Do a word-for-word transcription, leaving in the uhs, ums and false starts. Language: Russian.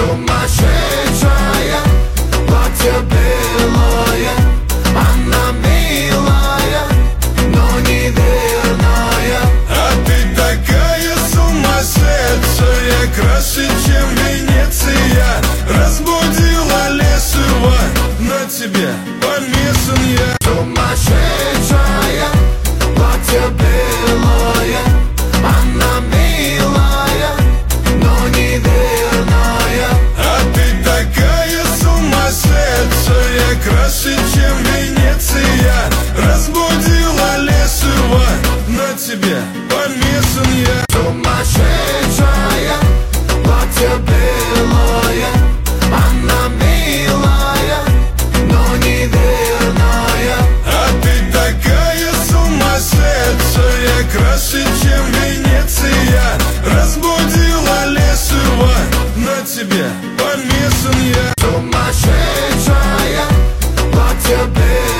Сумасшедшая, платье белое, она милая, но неверная. А ты такая сумасшедшая, краше, чем Венеция. Разбудила лесова, на тебе помешан я. Сумасшедшая, платье белое, она милая, но неверная. А ты такая сумасшедшая, краше, чем Венеция. Разбудила лесова, на тебе помешан я. Сумасшедшая, платье белое, она милая, но неверная. А ты такая сумасшедшая, краше, чем Венеция. Разбудила лесова, на тебе помешан я. Сумасшедшая, платье белое.